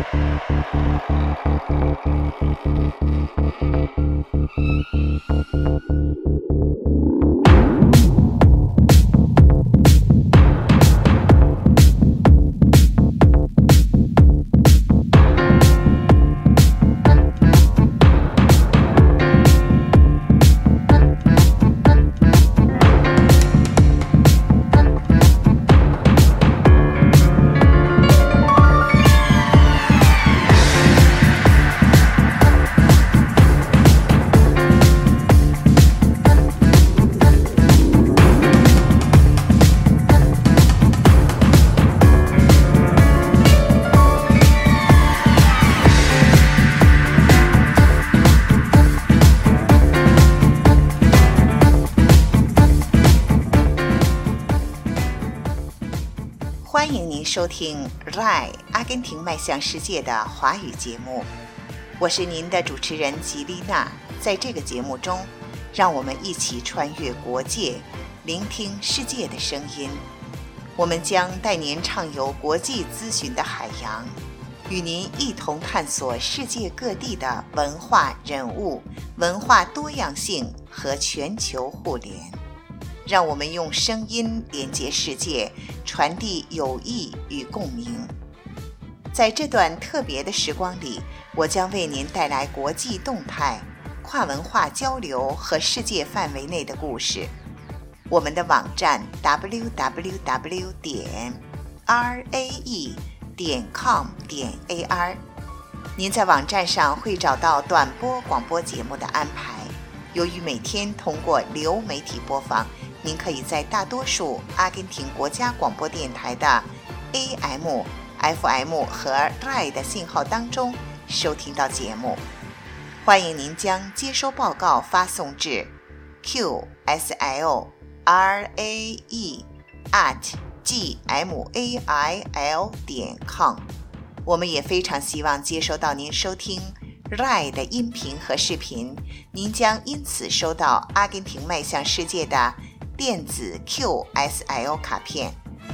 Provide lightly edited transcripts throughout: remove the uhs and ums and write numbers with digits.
欢迎您收听 RAI 阿根廷迈向世界的华语节目，我是您的主持人吉丽娜。在这个节目中，让我们一起穿越国界，聆听世界的声音。我们将带您畅游国际资讯的海洋，与您一同探索世界各地的文化人物、文化多样性和全球互联。让我们用声音连接世界，传递友谊与共鸣。在这段特别的时光里，我将为您带来国际动态、跨文化交流和世界范围内的故事。我们的网站 www.rae.com.ar， 您在网站上会找到短波广播节目的安排。由于每天通过流媒体播放，您可以在大多数阿根廷国家广播电台的 AM、FM 和 RAI 的信号当中收听到节目。欢迎您将接收报告发送至 qslae@gmail.com。 我们也非常希望接收到您收听 RAI 的音频和视频，您将因此收到阿根廷迈向世界的电子 QSL 卡片。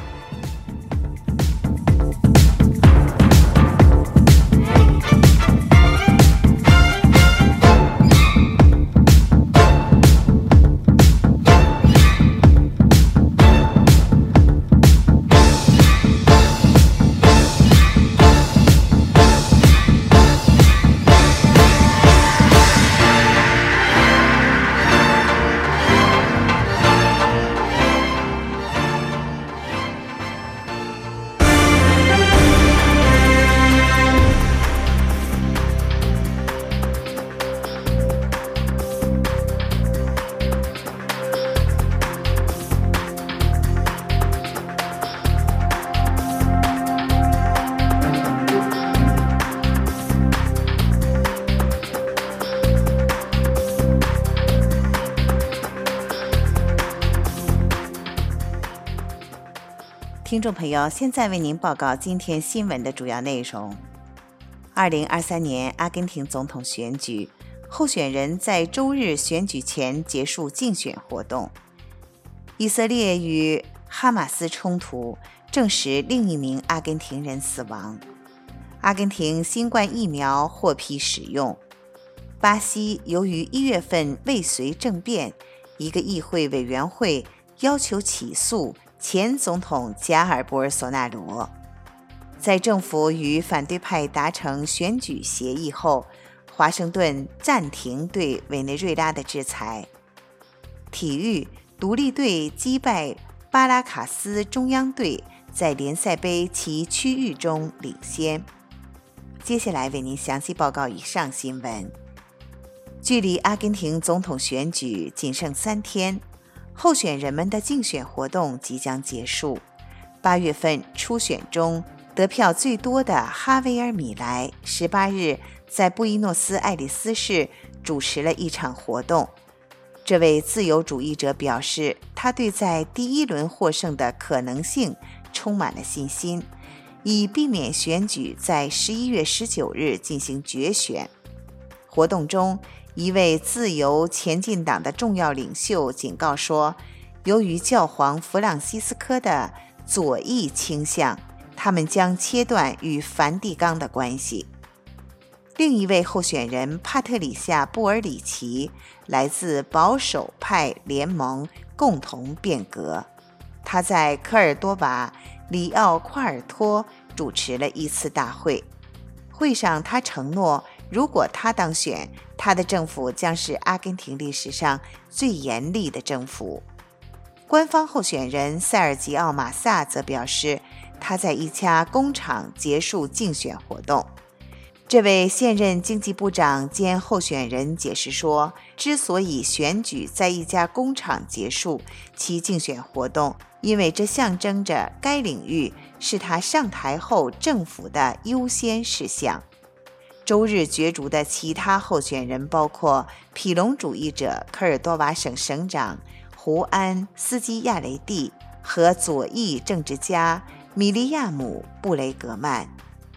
听众朋友，现在为您报告今天新闻的主要内容。2023年阿根廷总统选举，候选人在周日选举前结束竞选活动。以色列与哈马斯冲突，证实另一名阿根廷人死亡。阿根廷新冠疫苗获批使用。巴西由于1月份未遂政变，一个议会委员会要求起诉前总统加尔博尔索纳罗。在政府与反对派达成选举协议后，华盛顿暂停对委内瑞拉的制裁。体育，独立队击败巴拉卡斯中央队，在联赛杯其区域中领先。接下来为您详细报告以上新闻。距离阿根廷总统选举仅剩3天，候选人们的竞选活动即将结束。8月份初选中得票最多的哈维尔·米莱18日在布宜诺斯艾利斯市主持了一场活动。这位自由主义者表示，他对在第1轮获胜的可能性充满了信心，以避免选举在11月19日进行决选。活动中，一位自由前进党的重要领袖警告说，由于教皇弗朗西斯科的左翼倾向， 他们将切断与梵蒂冈的关系。另一位候选人帕特里夏·布尔里奇来自保守派联盟共同变革，他在科尔多瓦里奥夸尔托主持了一次大会。会上他承诺，如果他当选，他的政府将是阿根廷历史上最严厉的政府。官方候选人塞尔吉奥·马萨则表示，他在一家工厂结束竞选活动。这位现任经济部长兼候选人解释说，之所以选举在一家工厂结束其竞选活动，因为这象征着该领域是他上台后政府的优先事项。周日角逐的其他候选人包括毗隆主义者科尔多瓦省省长胡安·斯基亚雷蒂和左翼政治家米利亚姆·布雷格曼。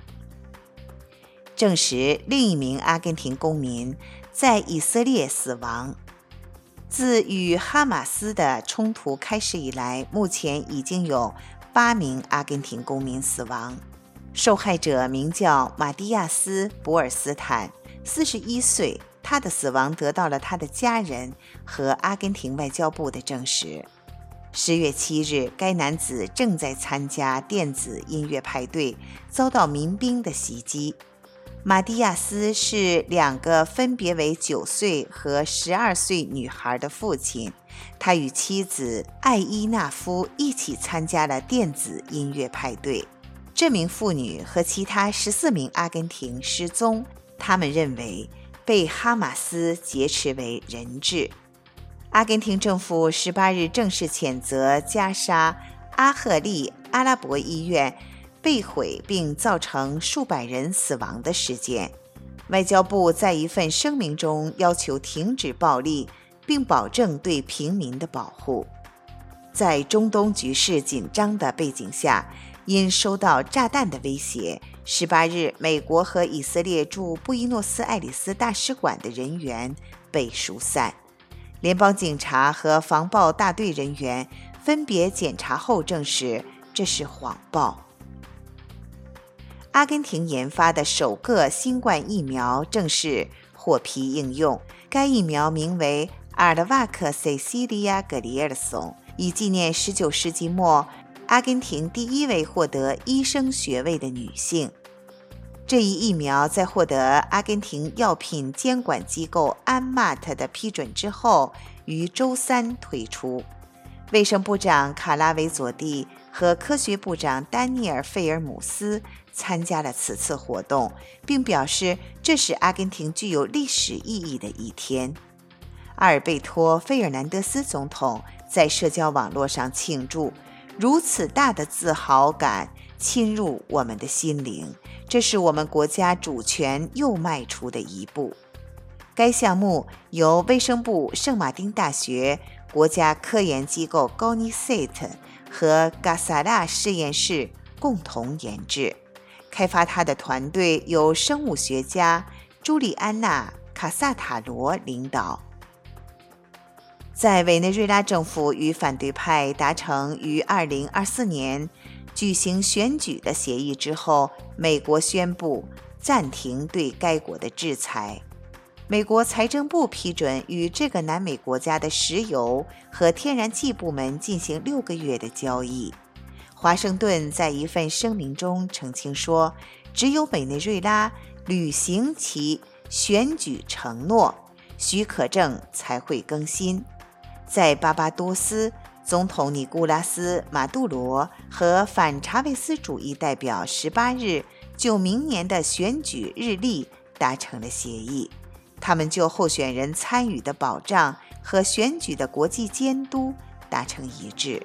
证实另一名阿根廷公民在以色列死亡。自与哈马斯的冲突开始以来，目前已经有8名阿根廷公民死亡。受害者名叫马蒂亚斯·博尔斯坦，41岁。他的死亡得到了他的家人和阿根廷外交部的证实。10月7日，该男子正在参加电子音乐派对，遭到民兵的袭击。马蒂亚斯是2个分别为9岁和12岁女孩的父亲，他与妻子艾伊纳夫一起参加了电子音乐派对。这名妇女和其他14名阿根廷失踪，他们认为被哈马斯劫持为人质。阿根廷政府18日正式谴责加沙阿赫利阿拉伯医院被毁并造成数百人死亡的事件。外交部在一份声明中要求停止暴力，并保证对平民的保护。在中东局势紧张的背景下，因收到炸弹的威胁，18日美国和以色列驻布宜诺斯艾利斯大使馆的人员被疏散。联邦警察和防暴大队人员分别检查后证实这是谎报。阿根廷研发的首个新冠疫苗正式获批应用，该疫苗名为阿尔瓦克塞西利亚格里尔松，以纪念19世纪末阿根廷第1位获得医生学位的女性。这一疫苗在获得阿根廷药品监管机构安玛特的批准之后，于周3推出。卫生部长卡拉维佐蒂和科学部长丹尼尔·费尔姆斯参加了此次活动，并表示这是阿根廷具有历史意义的一天。阿尔贝托·费尔南德斯总统在社交网络上庆祝，如此大的自豪感侵入我们的心灵，这是我们国家主权又迈出的一步。该项目由卫生部圣马丁大学、国家科研机构高尼塞特和嘎萨拉实验室共同研制。开发它的团队由生物学家朱利安娜·卡萨塔罗领导。在委内瑞拉政府与反对派达成于2024年举行选举的协议之后，美国宣布暂停对该国的制裁。美国财政部批准与这个南美国家的石油和天然气部门进行6个月的交易。华盛顿在一份声明中澄清说，只有委内瑞拉履行其选举承诺，许可证才会更新。在巴巴多斯，总统尼古拉斯·马杜罗和反查韦斯主义代表18日就明年的选举日历达成了协议，他们就候选人参与的保障和选举的国际监督达成一致。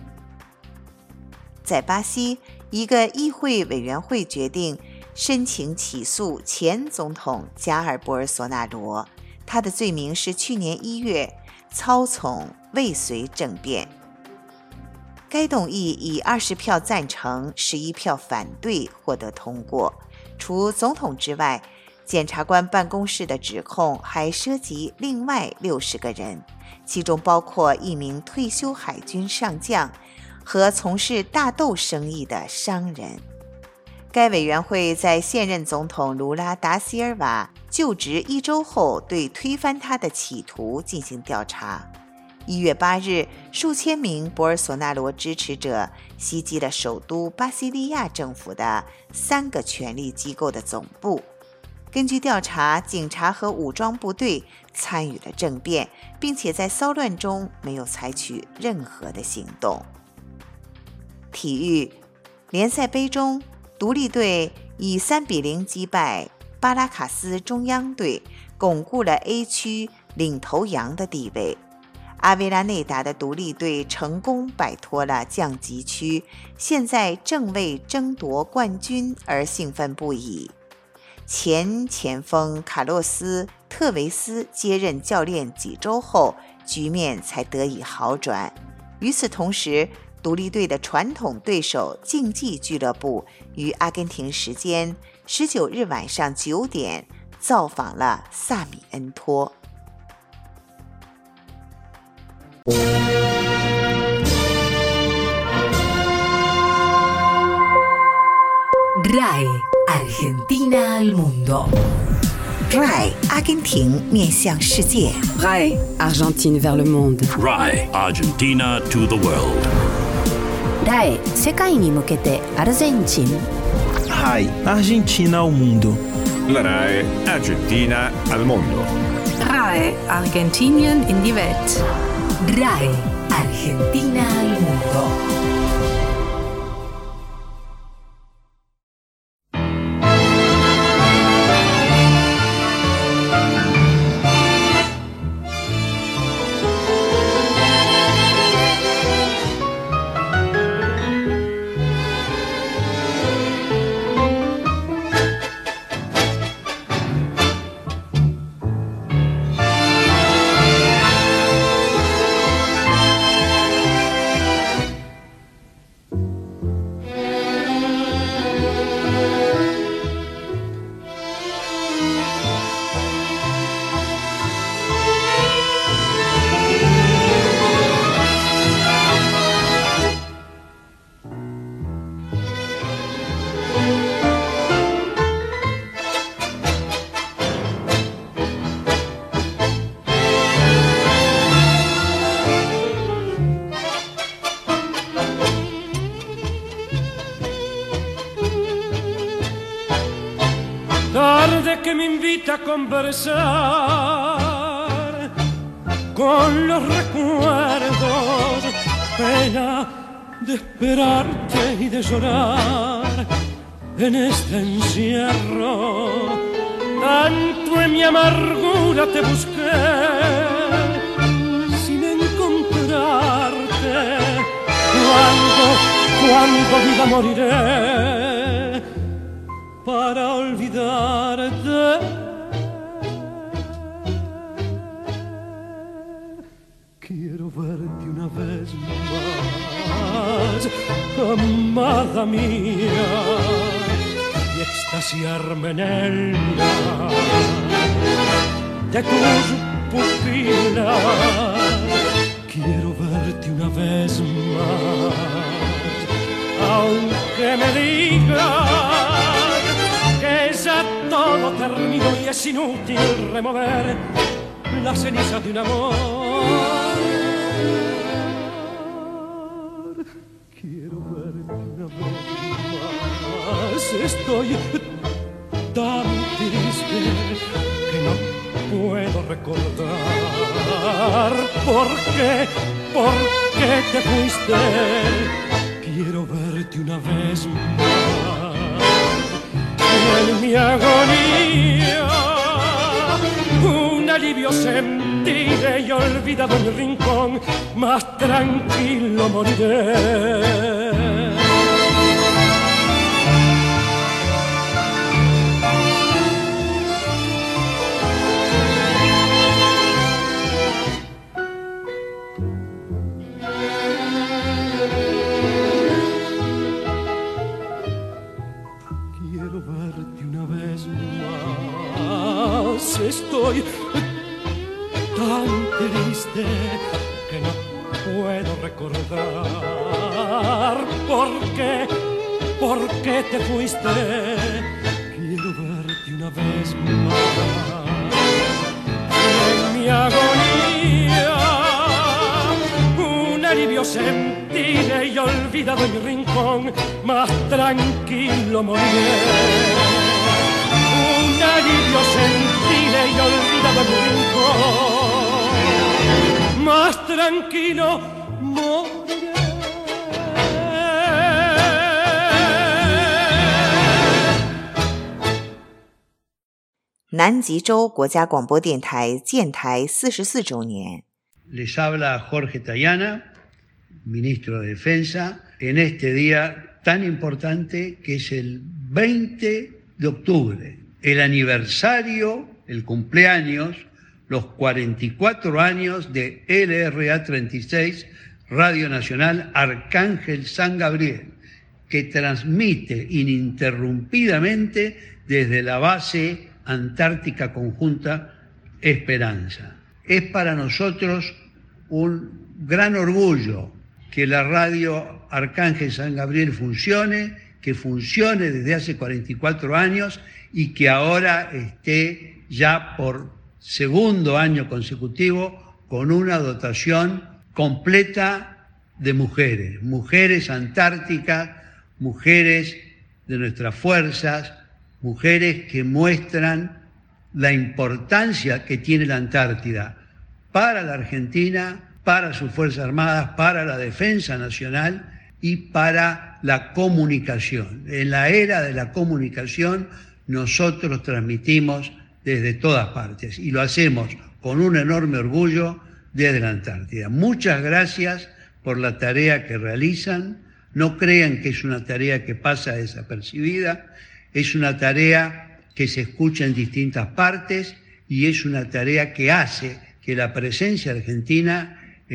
在巴西，一个议会委员会决定申请起诉前总统加尔·博尔索纳罗，他的罪名是去年1月操纵未遂政变。该动议以20票赞成、11票反对获得通过。除总统之外，检察官办公室的指控还涉及另外60个人，其中包括一名退休海军上将和从事大豆生意的商人。 该委员会在现任总统卢拉·达西尔瓦就职1周后，对推翻他的企图进行调查。1月8日，数千名博尔索纳罗支持者袭击了首都巴西利亚政府的3个权力机构的总部。根据调查，警察和武装部队参与了政变，并且在骚乱中没有采取任何的行动。体育联赛杯中，独立队以3-0击败巴拉卡斯中央队，巩固了 A 区领头羊的地位。阿维拉内达的独立队成功摆脱了降级区，现在正为争夺冠军而兴奋不已。前锋卡洛斯·特维斯接任教练几周后，局面才得以好转。与此同时，独立队的传统对手竞技俱乐部于阿根廷时间19日晚上9点造访了萨米恩托。 RAI Argentina al mundo. RAI 阿根廷面向世界。 RAI Argentine vers le monde. RAI Argentina to the world. RAI 世界に向けてアルゼンチン。 RAI Argentina ao mundo. La RAI Argentina al mondo. RAI Argentinien in die Welt. RAI Argentina al mundo. Tarde que me invita a conversar con los recuerdos, pena de esperarte y de llorar en este encierro. Tanto en mi amargura te busqué sin encontrarte. Cuando viva moriré para olvidarte. Quiero verte una vez más, amada mía, y extasiarme en el mar de tus pupilas. Quiero verte una vez más, aunque me digas que ya todo terminó y es inútil remover la ceniza de un amor. Quiero verte una vez más, estoy tan triste que no puedo recordar por qué te fuiste. Quiero verte una vez más en mi agonía, un alivio sentiré y olvidado en mi rincón, más tranquilo moriré. Estoy tan triste que no puedo recordar por qué ¿por qué te fuiste? Quiero verte una vez más. En mi agonía un alivio sentiré y olvidado en mi rincón, más tranquilo moriré. Un alivio sentiré y olvidado en mi rincón, más tranquilo moriré. 南极洲国家广播电台建台44周年。 Les habla Jorge Tayana, ministro de Defensa, en este día tan importante que es el 20 de octubre, el aniversario, el cumpleaños, los 44 años de LRA 36, Radio Nacional Arcángel San Gabriel, que transmite ininterrumpidamente desde la base Antártica Conjunta Esperanza. Es para nosotros un gran orgullo que la radio Arcángel San Gabriel funcione, que funcione desde hace 44 años y que ahora esté ya por segundo año consecutivo con una dotación completa de mujeres, mujeres antárticas, mujeres de nuestras fuerzas, mujeres que muestran la importancia que tiene la Antártida para la Argentina, para sus Fuerzas Armadas, para la defensa nacional y para la comunicación. En la era de la comunicación nosotros transmitimos desde todas partes y lo hacemos con un enorme orgullo desde la Antártida. Muchas gracias por la tarea que realizan. No crean que es una tarea que pasa desapercibida. Es una tarea que se escucha en distintas partes y es una tarea que hace que la presencia argentina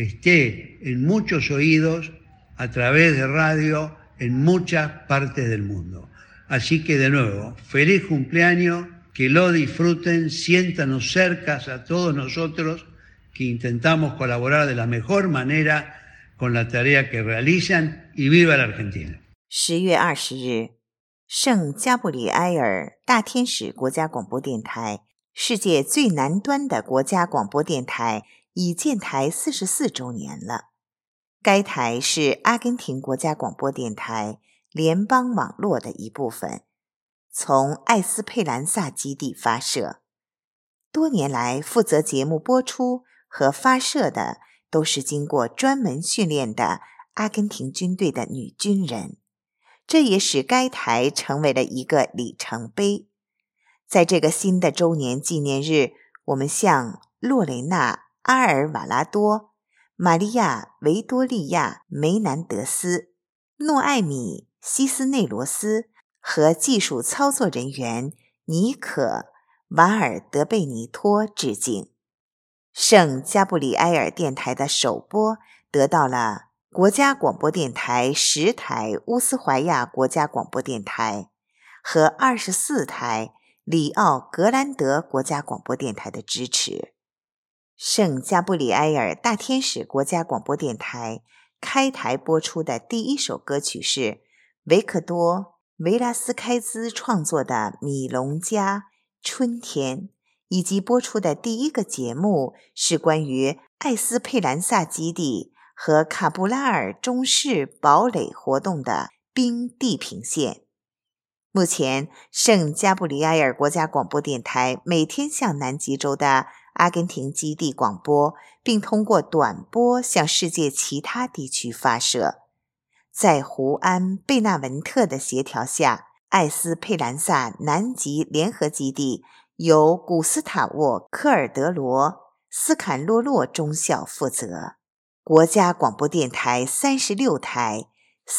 esté en muchos oídos a través de radio en muchas partes del mundo. Así que de nuevo, feliz cumpleaños, que lo disfruten, siéntanos cercas a todos nosotros que intentamos colaborar de la mejor manera con la tarea que realizan y viva la Argentina. 10月20日，圣加布里埃尔大天使国家广播电台，世界最南端的国家广播电台，已建台44周年了。该台是阿根廷国家广播电台联邦网络的一部分，从艾斯佩兰萨基地发射。多年来，负责节目播出和发射的都是经过专门训练的阿根廷军队的女军人。这也使该台成为了一个里程碑。在这个新的周年纪念日，我们向洛雷纳·阿尔瓦拉多、玛利亚·维多利亚·梅南德斯、诺艾米·西斯内罗斯和技术操作人员尼可·瓦尔德贝尼托致敬。圣加布里埃尔电台的首播得到了国家广播电台10台乌斯怀亚国家广播电台和24台里奥格兰德国家广播电台的支持。圣加布里埃尔大天使国家广播电台开台播出的第一首歌曲是维克多·维拉斯开兹创作的《米隆加春天》，以及播出的第一个节目是关于艾斯佩兰萨基地和卡布拉尔中式堡垒活动的冰地平线。目前，圣加布里埃尔国家广播电台每天向南极洲的阿根廷基地广播，并通过短波向世界其他地区发射。在胡安·贝纳文特的协调下，艾斯佩兰萨南极联合基地由古斯塔沃·科尔德罗·斯坎洛洛中校负责。国家广播电台36台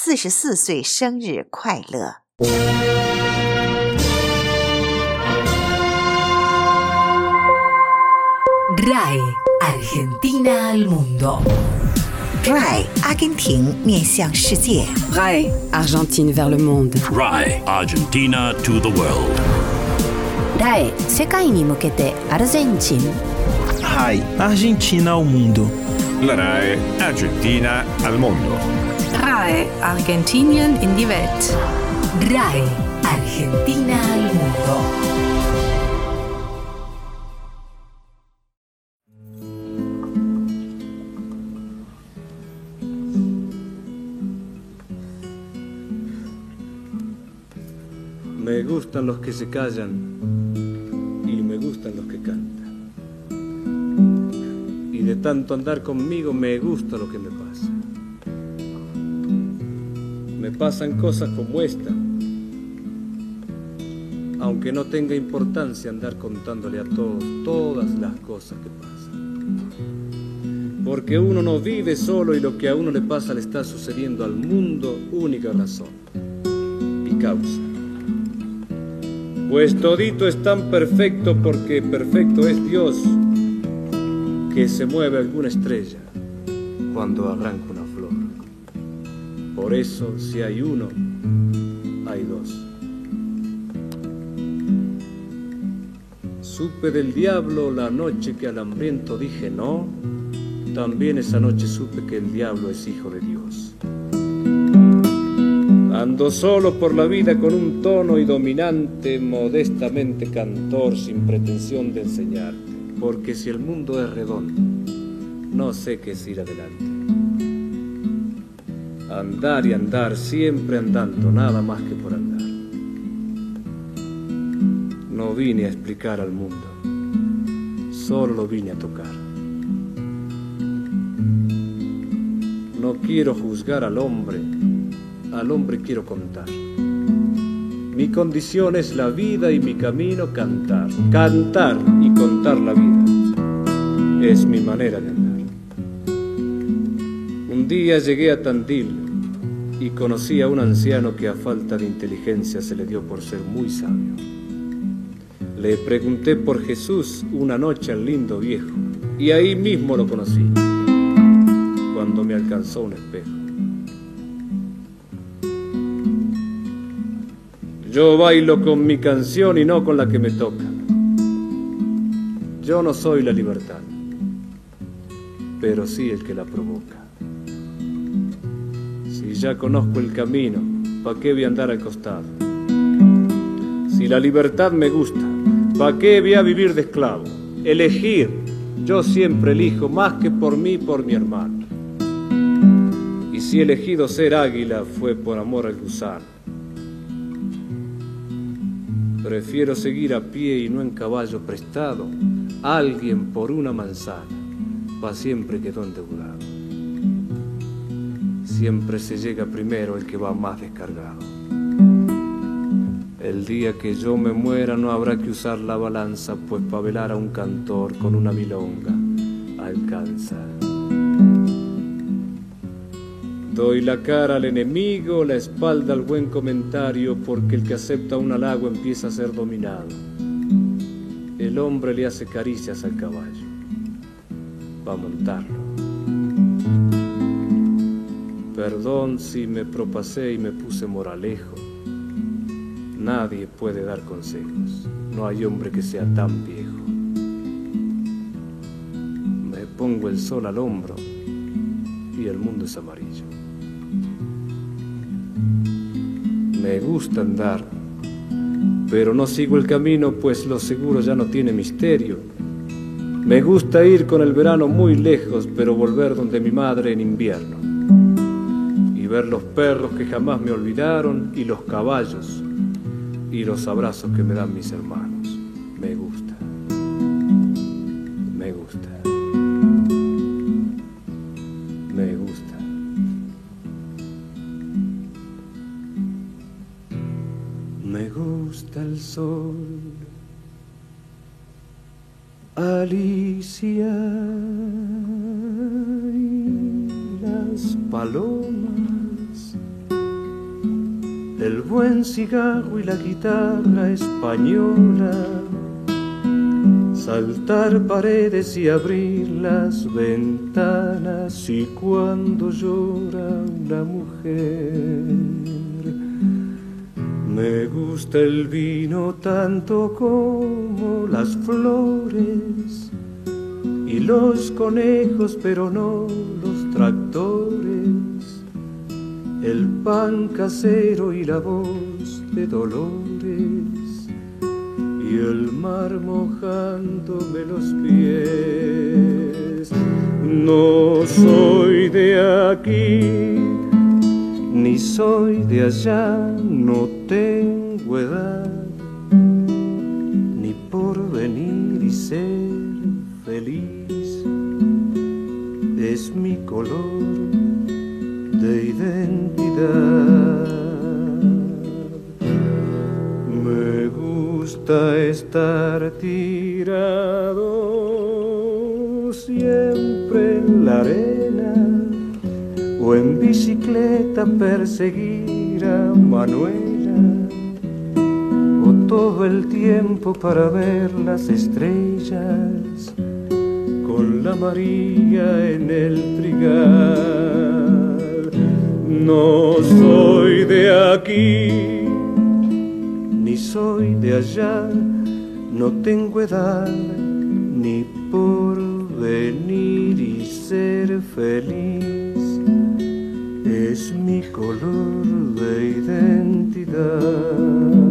44岁生日快乐。 RAI Argentina al mundo. RAI 阿根廷面向世界。 RAI Argentine vers le monde. RAI Argentina to the world. RAI 世界に向けてアルゼンチン。 RAI Argentina ao mundo. La RAI Argentina al mondo. RAI Argentinien in die Welt. RAE, Argentina al mundo. Me gustan los que se callan y me gustan los que cantan. Y de tanto andar conmigo me gusta lo que me pasa. Me pasan cosas como esta, aunque no tenga importancia andar contándole a todos todas las cosas que pasan. Porque uno no vive solo y lo que a uno le pasa le está sucediendo al mundo, única razón y causa. Pues todito es tan perfecto porque perfecto es Dios, que se mueve alguna estrella cuando arranca una flor. Por eso si hay uno, hay dos. Supe del diablo la noche que al hambriento dije no, también esa noche supe que el diablo es hijo de Dios. Ando solo por la vida con un tono y dominante, modestamente cantor, sin pretensión de enseñarte, porque si el mundo es redondo, no sé qué es ir adelante. Andar y andar, siempre andando, nada más que por andar. No vine a explicar al mundo, solo lo vine a tocar. No quiero juzgar al hombre quiero contar. Mi condición es la vida y mi camino cantar. Cantar y contar la vida es mi manera de andar. Un día llegué a Tandil y conocí a un anciano que a falta de inteligencia se le dio por ser muy sabio. Le pregunté por Jesús una noche al lindo viejo y ahí mismo lo conocí, cuando me alcanzó un espejo. Yo bailo con mi canción y no con la que me toca. Yo no soy la libertad, pero sí el que la provoca. Si ya conozco el camino, ¿pa' qué voy a andar al costado? Si la libertad me gusta, ¿pa' qué voy a vivir de esclavo? Elegir, yo siempre elijo más que por mí, por mi hermano. Y si he elegido ser águila fue por amor al gusano. Prefiero seguir a pie y no en caballo prestado. Alguien por una manzana, pa' siempre quedó endeudado. Siempre se llega primero el que va más descargado. El día que yo me muera no habrá que usar la balanza, pues pa' velar a un cantor con una milonga alcanza. Doy la cara al enemigo, la espalda al buen comentario, porque el que acepta un halago empieza a ser dominado. El hombre le hace caricias al caballo, va a montarlo. Perdón si me propasé y me puse moralejo. Nadie puede dar consejos, no hay hombre que sea tan viejo. Me pongo el sol al hombro y el mundo es amarillo. Me gusta andar, pero no sigo el camino, pues lo seguro ya no tiene misterio. Me gusta ir con el verano muy lejos, pero volver donde mi madre en invierno. Y ver los perros que jamás me olvidaron, y los caballos, y los abrazos que me dan mis hermanos. Me gusta, me gusta, me gusta. Me gusta el sol, Alicia, y las palomas, el buen cigarro y la guitarra española, saltar paredes y abrir las ventanas, y cuando llora una mujer. Me gusta el vino tanto como las flores y los conejos, pero no los tractores, el pan casero y la voz de dolores y el mar mojándome los pies. No soy de aquí, ni soy de allá, no tengo edad, ni por venir y ser feliz. Es mi color de identidad. Me gusta estar tirado siempre en la arena, o en bicicleta perseguir a Manuela, o todo el tiempo para ver las estrellas con la María en el trigal. No soy de aquí, ni soy de allá, no tengo edad, ni por venir y ser feliz. Es mi color de identidad.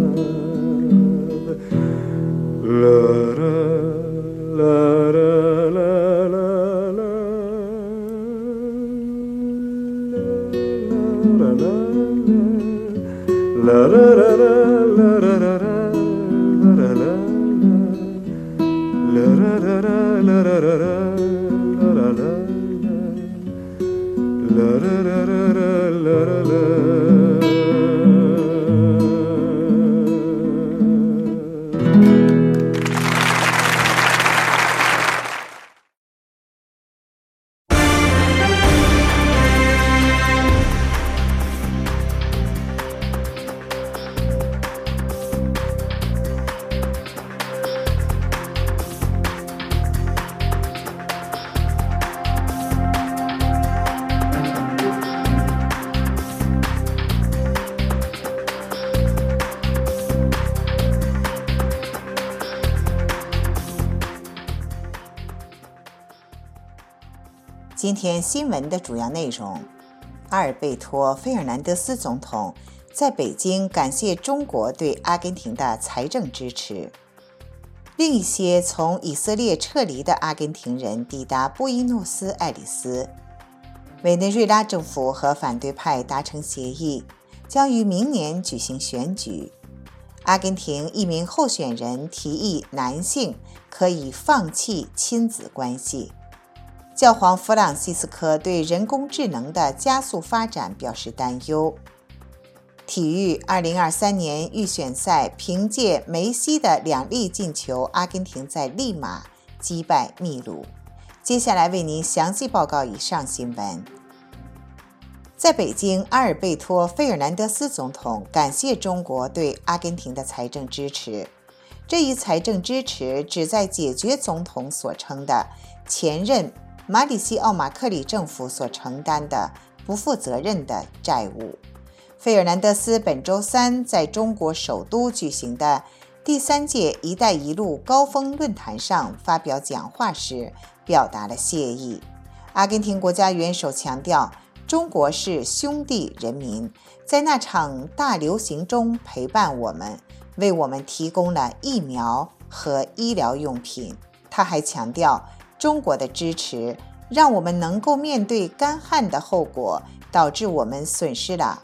今天新闻的主要内容：阿尔贝托·费尔南德斯总统在北京感谢中国对阿根廷的财政支持。另一些从以色列撤离的阿根廷人抵达布宜诺斯艾利斯。委内瑞拉政府和反对派达成协议，将于明年举行选举。阿根廷一名候选人提议男性可以放弃亲子关系。教皇弗朗西斯科对人工智能的加速发展表示担忧。体育2023年预选赛凭借梅西的2粒进球，阿根廷在利马击败秘鲁。接下来为您详细报告以上新闻。在北京，阿尔贝托·费尔南德斯总统感谢中国对阿根廷的财政支持。这一财政支持旨在解决总统所称的前任马里西奥·马克里政府所承担的不负责任的债务。费尔南德斯本周三在中国首都举行的第3届“一带一路”高峰论坛上发表讲话时，表达了谢意。阿根廷国家元首强调，中国是兄弟人民，在那场大流行中陪伴我们，为我们提供了疫苗和医疗用品。他还强调，中国的支持让我们能够面对干旱的后果，导致我们损失了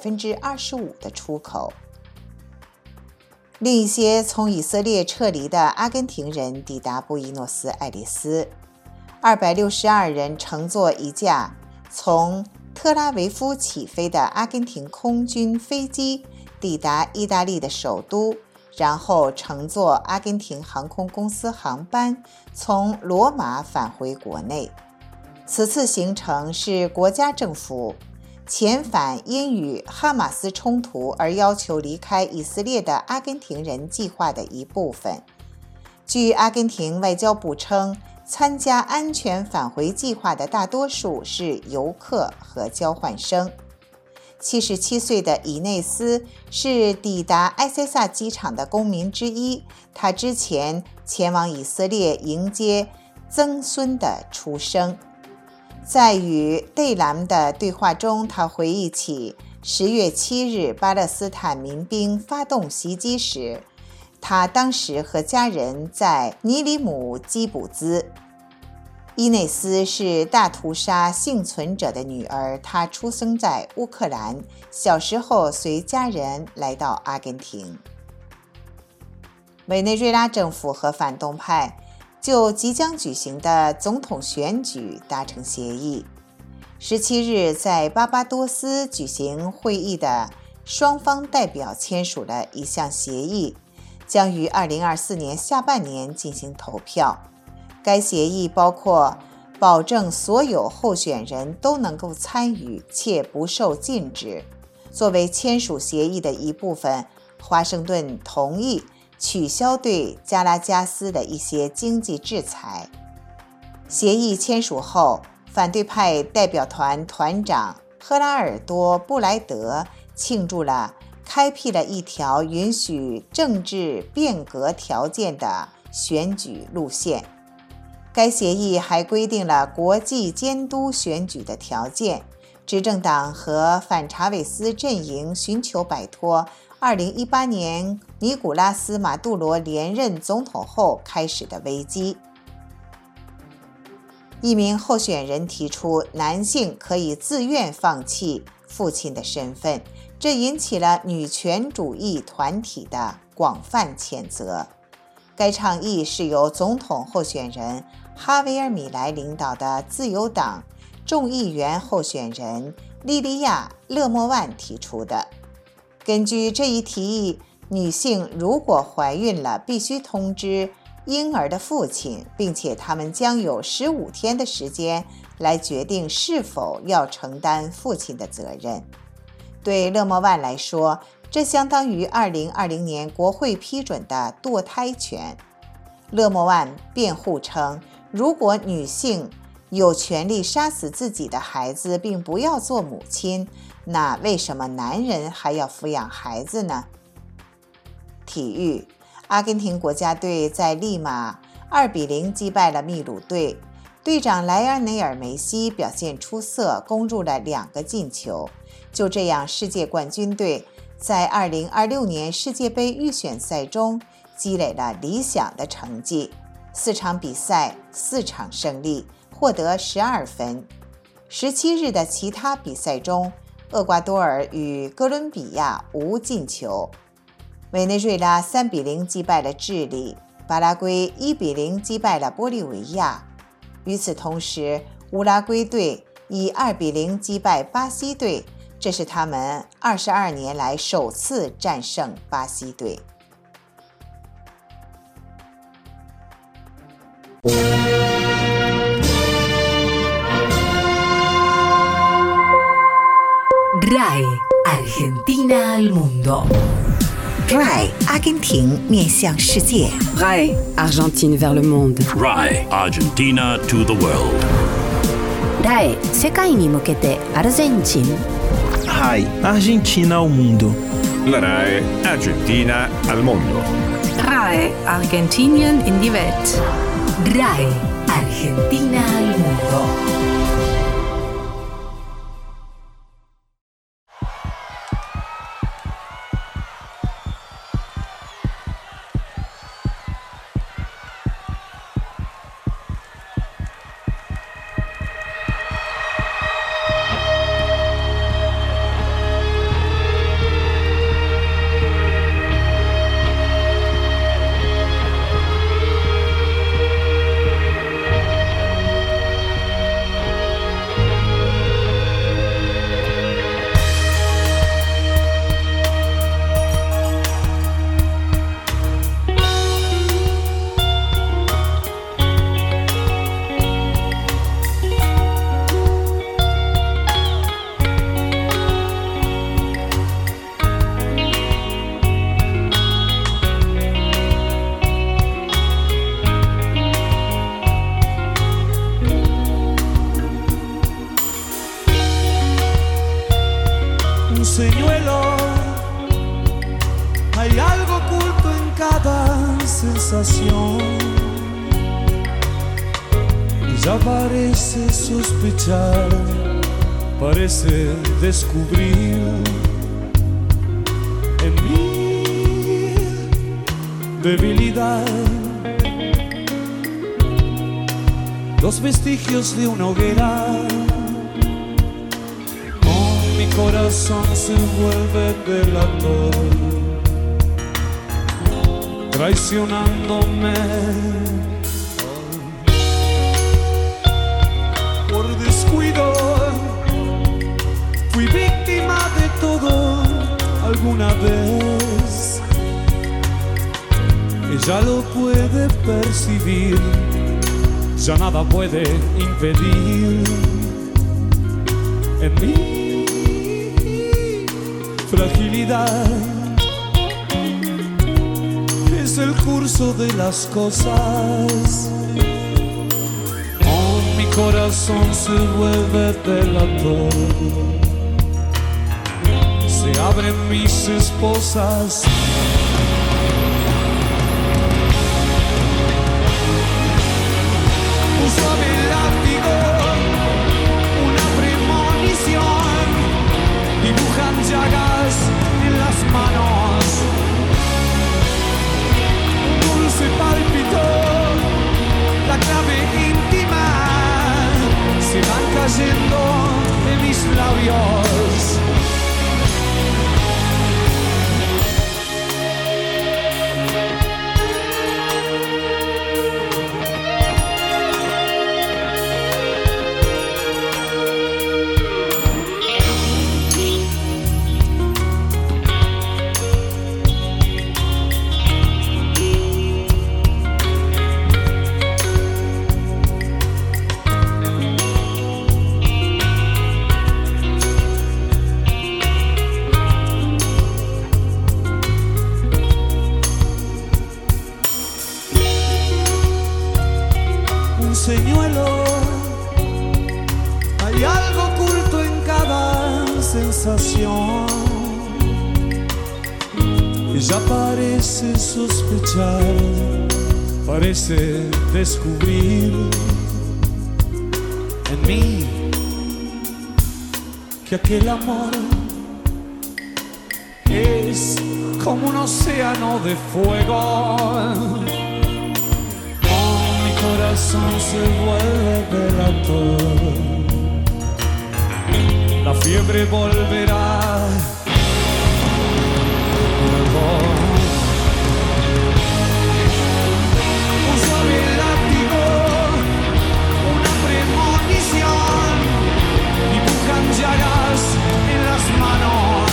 25%的出口。另一些从以色列撤离的阿根廷人抵达布宜诺斯艾利斯。262人乘坐一架从特拉维夫起飞的阿根廷空军飞机抵达意大利的首都，然后乘坐阿根廷航空公司航班从罗马返回国内。此次行程是国家政府遣返因与哈马斯冲突而要求离开以色列的阿根廷人计划的一部分。据阿根廷外交部称，参加安全返回计划的大多数是游客和交换生。77岁的以内斯是抵达埃塞萨机场的公民之一，他之前前往以色列迎接曾孙的出生。在与贝兰的对话中，他回忆起 10月7日巴勒斯坦民兵发动袭击时，他当时和家人在尼里姆基卜兹。伊内斯是大屠杀幸存者的女儿，她出生在乌克兰，小时候随家人来到阿根廷。委内瑞拉政府和反动派就即将举行的总统选举达成协议。17日在巴巴多斯举行会议的双方代表签署了一项协议，将于2024年下半年进行投票。该协议包括保证所有候选人都能够参与且不受禁止。作为签署协议的一部分，华盛顿同意取消对加拉加斯的一些经济制裁。协议签署后，反对派代表团团长赫拉尔多·布莱德庆祝了开辟了一条允许政治变革条件的选举路线。该协议还规定了国际监督选举的条件。执政党和反查韦斯阵营寻求摆脱2018年尼古拉斯·马杜罗连任总统后开始的危机。一名候选人提出男性可以自愿放弃父亲的身份，这引起了女权主义团体的广泛谴责。该倡议是由总统候选人哈维尔·米莱领导的自由党众议员候选人莉莉亚·勒莫万提出的。根据这一提议，女性如果怀孕了，必须通知婴儿的父亲，并且他们将有15天的时间来决定是否要承担父亲的责任。对勒莫万来说，这相当于2020年国会批准的堕胎权。勒莫万辩护称，如果女性有权利杀死自己的孩子并不要做母亲，那为什么男人还要抚养孩子呢？体育，阿根廷国家队在利马2-0击败了秘鲁队，队长莱昂内尔·梅西表现出色，攻入了2个进球。就这样，世界冠军队在2026年世界杯预选赛中积累了理想的成绩，4场比赛4场胜利，获得12分。17日的其他比赛中，厄瓜多尔与哥伦比亚无进球，委内瑞拉3-0击败了智利，巴拉圭1-0击败了玻利维亚。与此同时，乌拉圭队以2-0击败巴西队，这是他们22年来首次战胜巴西队。 RAI Argentina al mundo. RAI 阿根廷面向世界。 RAI Argentine vers le monde. RAI Argentina to the world. RAI 世界に向けてアルゼンチン。 RAI Argentina ao mundo. La RAI Argentina al mondo. RAI Argentinien in die Welt. RAI Argentina al mundo. Señuelo, hay algo oculto en cada sensación. Ella parece sospechar parece descubrir en mi debilidad los vestigios de una hoguera. Mi corazón se vuelve delator, traicionándome. Por descuido fui víctima de todo alguna vez. Ella lo puede percibir, ya nada puede impedir en mi fragilidad. Es el curso de las cosas. Oh, mi corazón se vuelve delator. Se abren mis esposas. Un suave látigo, una premonición, dibujan llagas en las manos. Un dulce pálpito, la clave íntima, se van cayendo de mis labios. Señuelo, hay algo oculto en cada sensación. Ella parece sospechar, parece descubrir en mí que aquel amor es como un océano de fuego. Mi corazón se vuelve delator. La fiebre volverá. Un suave látigo, una premonición, dibujan llagas en las manos.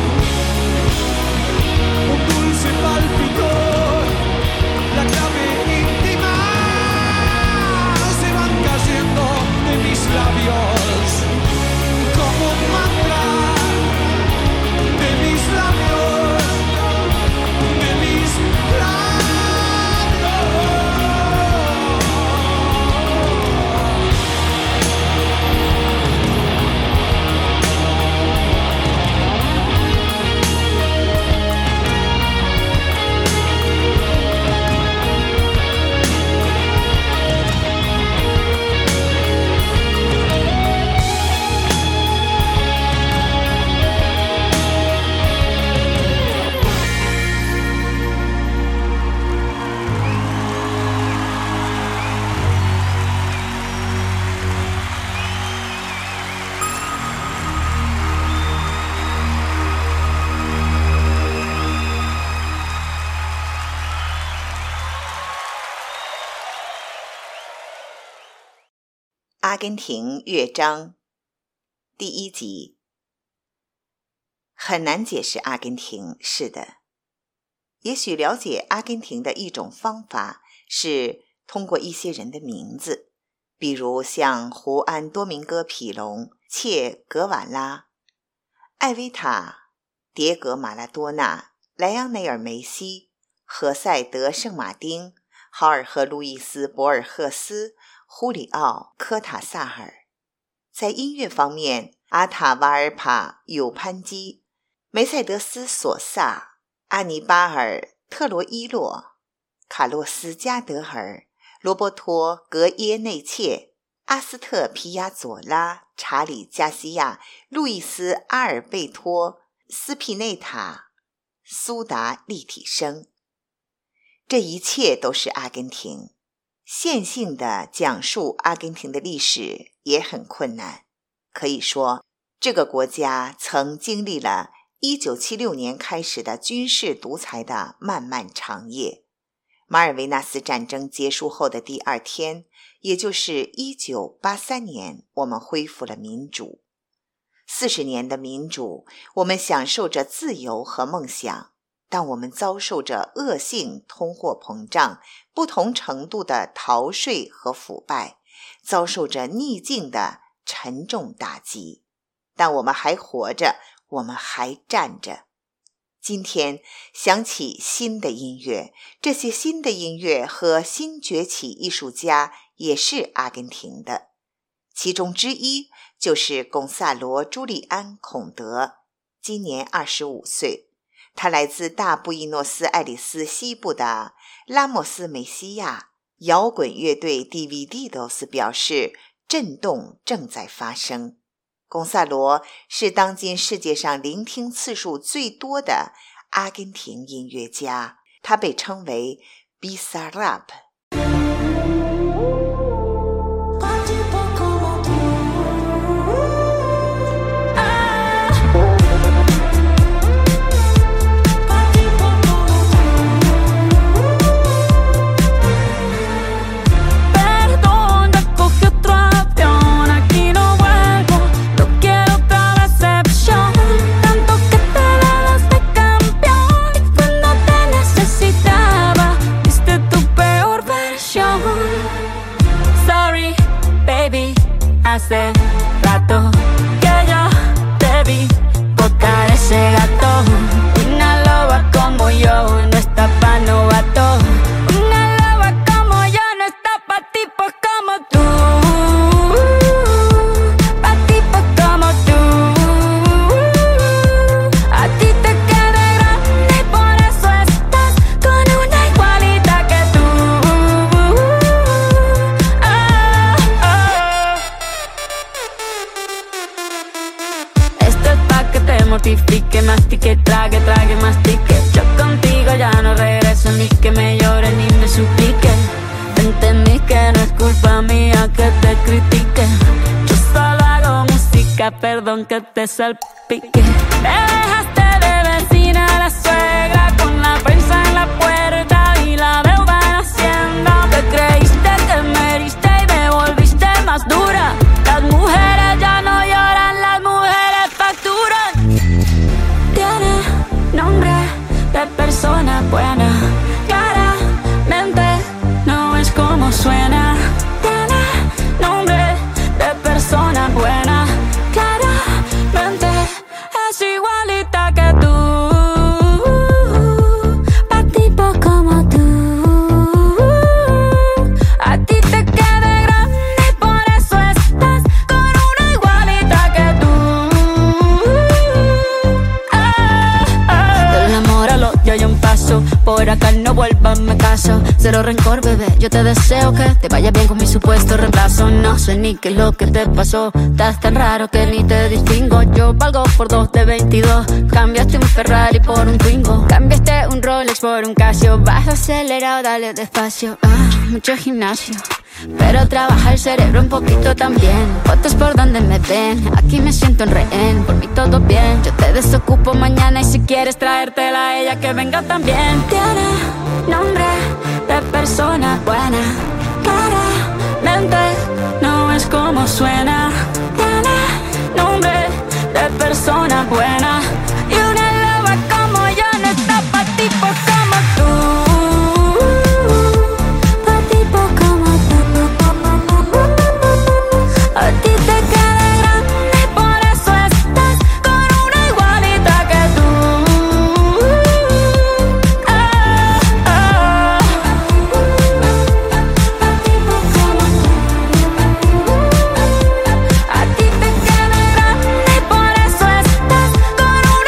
Un dulce pálpito, la clave íntima, cayendo de mis labios como un mantra, de mis labios, de mis labios. 阿根廷乐章第1集。很难解释阿根廷，是的。也许了解阿根廷的一种方法是通过一些人的名字，比如像胡安·多明戈·皮隆、切·格瓦拉、艾维塔、迭戈·马拉多纳、莱昂内尔·梅西、何塞德·圣马丁、豪尔赫·路易斯·博尔赫斯、胡里奥·科塔萨尔。在音乐方面，阿塔瓦尔帕·尤潘基、梅赛德斯·索萨、阿尼巴尔·特罗伊洛、卡洛斯·加德尔、罗伯托·格耶内切、 阿斯特皮亚佐拉、查理加西亚、路易斯阿尔贝托、斯皮内塔、苏达立体声。这一切都是阿根廷。线性地讲述阿根廷的历史也很困难。可以说，这个国家曾经历了1976年开始的军事独裁的漫漫长夜。马尔维纳斯战争结束后的第2天，也就是1983年，我们恢复了民主。40年的民主，我们享受着自由和梦想，但我们遭受着恶性通货膨胀、不同程度的逃税和腐败，遭受着逆境的沉重打击。但我们还活着，我们还站着。今天想起新的音乐，这些新的音乐和新崛起艺术家也是阿根廷的，其中之一就是贡萨罗·朱利安·孔德，今年25岁。他来自大布宜诺斯艾利斯西部的拉莫斯梅西亚。摇滚乐队 Divididos 表示，震动正在发生。贡萨罗是当今世界上聆听次数最多的阿根廷音乐家，他被称为 Bizarrap。 Hace rato que yo te vi tocar ese gato. Una loba como yo no está pa' novato. Una loba como yo no está pa' tipos como tú. Pa' tipos como tú. A ti te queda grande y por eso estás con una igualita que tú. Mortifique, mastique, trague, trague, mastique. Yo contigo ya no regreso, ni que me llore ni me suplique. Entendí que no es culpa mía que te critique. Yo solo hago música, perdón que te salpique. Me dejaste de vecina a la suegra, con la prensa en la puerta y la deuda en Hacienda. Te creíste que me heriste y me volviste más dura. Las mujeres ya no lloran, las mujeres facturan. Nombre de persona buena, claramente no es como suena. Tiene nombre de persona buena, claramente es igualita que tú. Pa' tipo como tú. A ti te queda grande y por eso estás con una igualita que tú. Yo hay un paso, por acá no vuelvas, me caso. Cero rencor, bebé, yo te deseo que te vaya bien con mi supuesto reemplazo. No sé ni qué es lo que te pasó, estás tan raro que ni te distingo. Yo valgo por 2 de 22, cambiaste un Ferrari por un Twingo. Cambiaste un Rolex por un Casio, vas acelerado, dale despacio. Mucho gimnasio, pero trabaja el cerebro un poquito también. Fotos por donde me ven, aquí me siento en rehén. Por mí todo bien, yo te desocupo mañana. Y si quieres traértela a ella, que venga también. Tiene nombre de persona buena, claramente no es como suena. Tiene nombre de persona buena, y una loba como yo no está pa' tipos como tú. A ti te queda grande y por eso estás con una igualita que tú. A ti te queda grande y por eso estás con una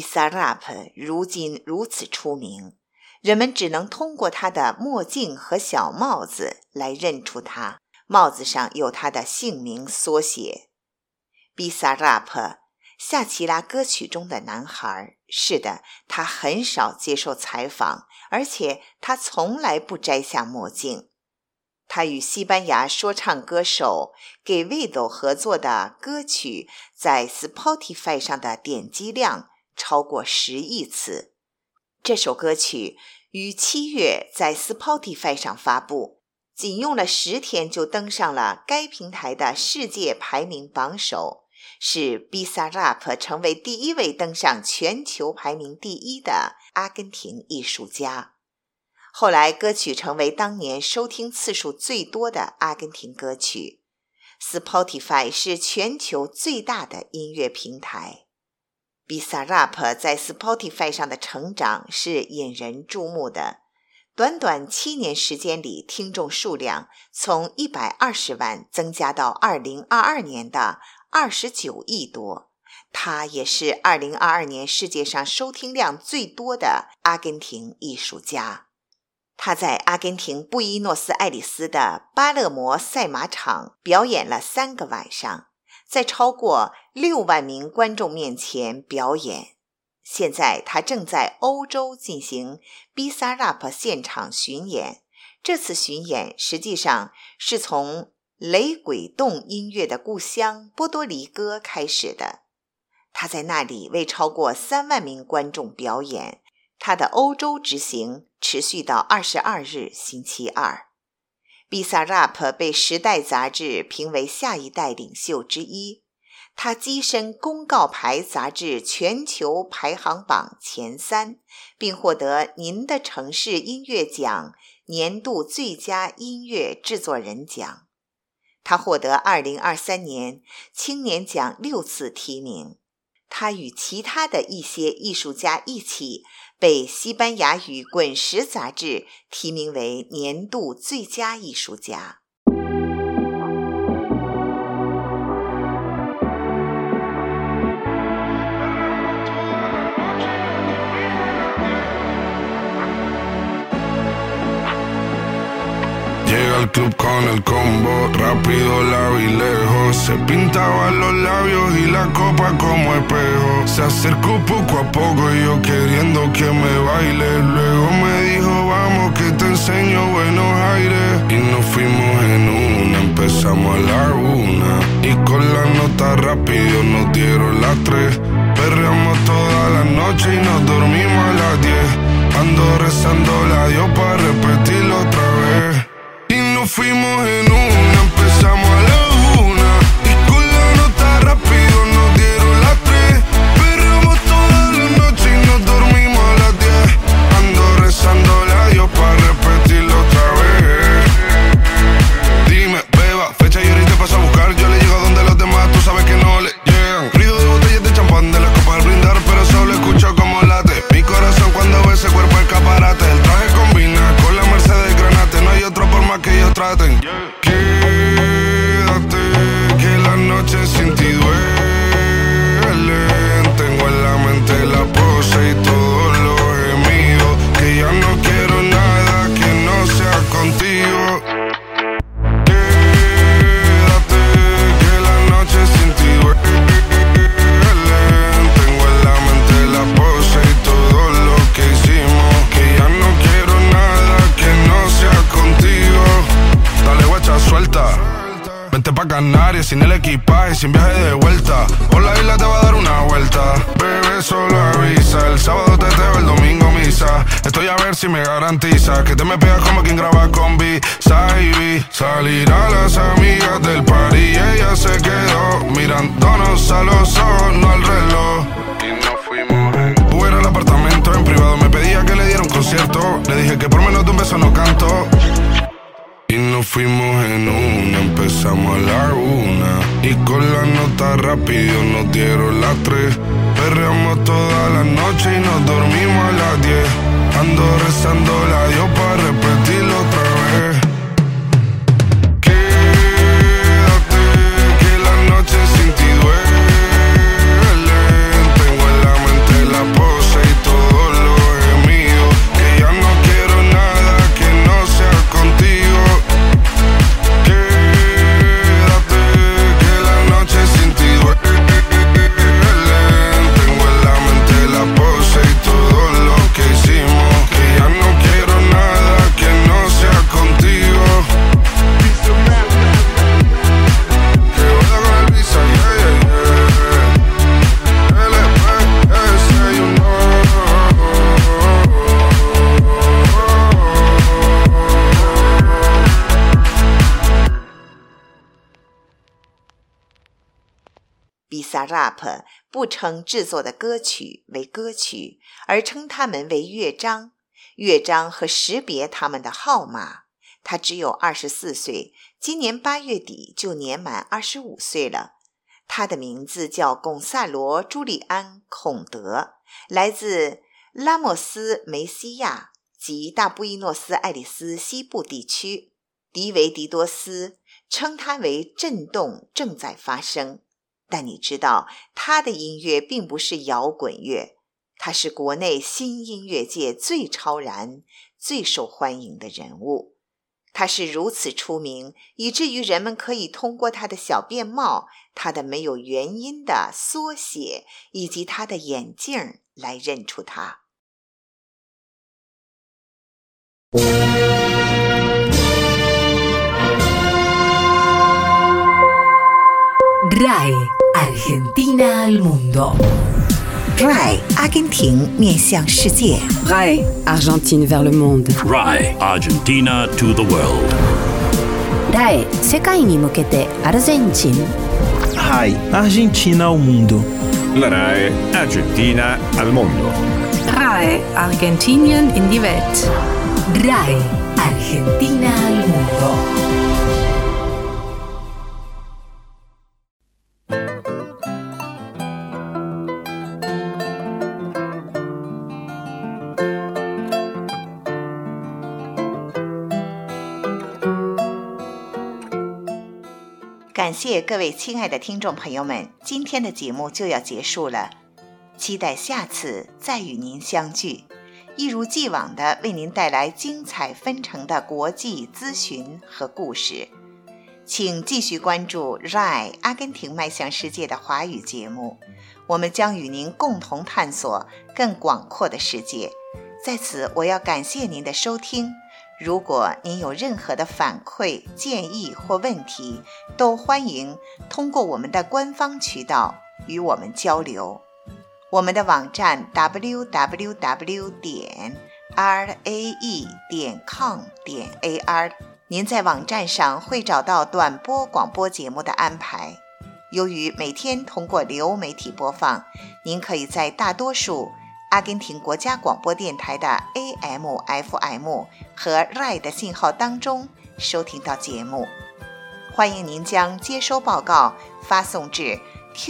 Bizarrap 如今如此出名，人们只能通过他的墨镜和小帽子来认出他，帽子上有他的姓名缩写。Bizarrap， 夏奇拉歌曲中的男孩。是的，他很少接受采访，而且他从来不摘下墨镜。他与西班牙说唱歌手给Quevedo合作的歌曲在 Spotify 上的点击量超过10亿次。这首歌曲于7月在 Spotify 上发布，仅用了10天就登上了该平台的世界排名榜首，使 Bizarrap 成为第一位登上全球排名第1的阿根廷艺术家。后来歌曲成为当年收听次数最多的阿根廷歌曲。Spotify 是全球最大的音乐平台。Bizarrap 在 Spotify 上的成长是引人注目的，短短7年时间里，听众数量从120万增加到2022年的29亿多。他也是2022年世界上收听量最多的阿根廷艺术家。他在阿根廷布宜诺斯艾利斯的巴勒摩赛马场表演了3个晚上，在超过6万名观众面前表演。现在他正在欧洲进行 Bizarrap 现场巡演，这次巡演实际上是从雷鬼动音乐的故乡波多黎各开始的。他在那里为超过3万名观众表演，他的欧洲之行持续到22日星期二。Bizarrap 被《时代》杂志评为下一代领袖之一，他跻身《公告牌》杂志全球排行榜前3，并获得您的城市音乐奖年度最佳音乐制作人奖。他获得2023年青年奖6次提名。他与其他的一些艺术家一起被西班牙语《滚石》杂志提名为年度最佳艺术家。 Llega al club con el combo, rápido la vi lejos. Se pintaba los labios y la copa como espejo. Se acercó poco a poco y yo queriendo que me baile. Luego me dijo vamos que te enseño buenos aires. Y nos fuimos en una, empezamos a la 1. Y con la nota rápido nos dieron las 3. Perreamos toda la noche y nos dormimos a las 10. Ando rezando la Dios para repetirlo otra vez. Y nos fuimos en una, empezamos a la 1. Y con la nota rápido nos dieron las 3. Perreamos toda la noche y nos dormimos a las 10. Ando rezándole a Dios para repetirlo otra vez. Dime, beba, fecha y ahorita paso a buscar. Yo le llego donde los demás, tú sabes que no le llegan. Ruido de botellas de champán, de las copas al brindar, pero solo escucho como late mi corazón cuando ve ese cuerpo escaparate. El traje combina con la Mercedes Granate. No hay otro por más que ellos traten. Quédate, que la noche sin ti duele. Tengo en la mente la pose y todos los gemidos. Que ya no quiero nada que no sea contigo. Quédate, que la noche sin ti duele. Tengo en la mente la pose y todo lo que hicimos. Que ya no quiero nada que no sea contigo. Dale guacha, suelta. Vente pa' Canarias sin el equipaje, sin viaje de vuelta. Por la isla te va a dar una vuelta. Bebé, solo avisa. El sábado teteo, el domingo misa. Estoy a ver si me garantiza que te me pegas como quien graba con B-Side. Salir a las amigas del party y ella se quedó mirándonos a los ojos, no al reloj. Y nos fuimos en Uber al apartamento en privado. Me pedía que le diera un concierto. Le dije que por menos de un beso no canto. Y nos fuimos en una, empezamos a la 1. Y con la nota rápido nos dieron las 3. Perreamos toda la noche y nos dormimos a las 10. Ando rezando a Dios para repetirlo otra vez. Quédate, que la noche sin ti duele. Tengo en la mente la Bizarrap 不称制作的歌曲为歌曲，而称它们为乐章，乐章和识别它们的号码。他只有24岁，今年8月底就年满25岁了。他的名字叫贡萨罗·朱利安·孔德，来自拉莫斯梅西亚及大布宜诺斯艾利斯西部地区。迪维迪多斯称它为震动正在发生，但你知道他的音乐并不是摇滚乐，他是国内新音乐界最超然、最受欢迎的人物。他是如此出名，以至于人们可以通过他的小便帽、他的没有原因的缩写以及他的眼镜来认出他。 RAI Argentina al mundo. RAI 阿根廷面向世界。 RAI Argentine vers le monde. RAI Argentina to the world. RAI 世界に向けてアルゼンチン。 RAI Argentina al mundo. La RAI Argentina al mondo. RAI Argentinien in die Welt. RAI Argentina al mundo. 感谢各位亲爱的听众朋友们，今天的节目就要结束了，期待下次再与您相聚，一如既往地为您带来精彩纷呈的国际资讯和故事。请继续关注 RAI 阿根廷迈向世界的华语节目，我们将与您共同探索更广阔的世界。在此，我要感谢您的收听。如果您有任何的反馈、建议或问题，都欢迎通过我们的官方渠道与我们交流。我们的网站 www.rae.com.ar， 您在网站上会找到短波广播节目的安排。由于每天通过流媒体播放，您可以在大多数阿根廷国家广播电台的 AM、FM 和 RAI 的信号当中收听到节目。欢迎您将接收报告发送至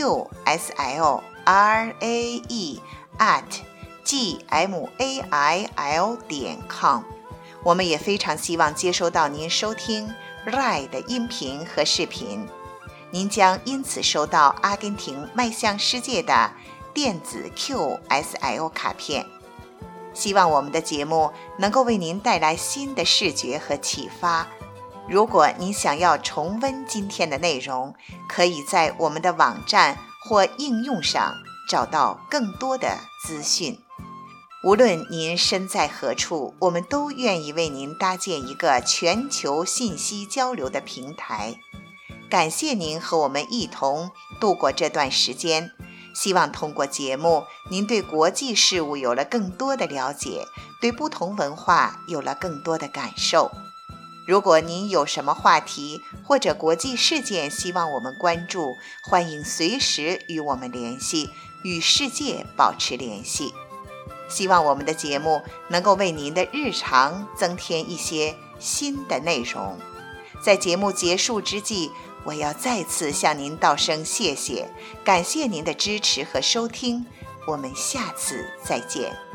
qslrae@gmail.com。 我们也非常希望接收到您收听 RAI 的音频和视频，您将因此收到阿根廷迈向世界的电子 QSL 卡片。希望我们的节目能够为您带来新的视觉和启发。如果您想要重温今天的内容，可以在我们的网站或应用上找到更多的资讯。无论您身在何处，我们都愿意为您搭建一个全球信息交流的平台。感谢您和我们一同度过这段时间，希望通过节目，您对国际事务有了更多的了解，对不同文化有了更多的感受。如果您有什么话题或者国际事件希望我们关注，欢迎随时与我们联系，与世界保持联系。希望我们的节目能够为您的日常增添一些新的内容。在节目结束之际，我要再次向您道声谢谢，感谢您的支持和收听，我们下次再见。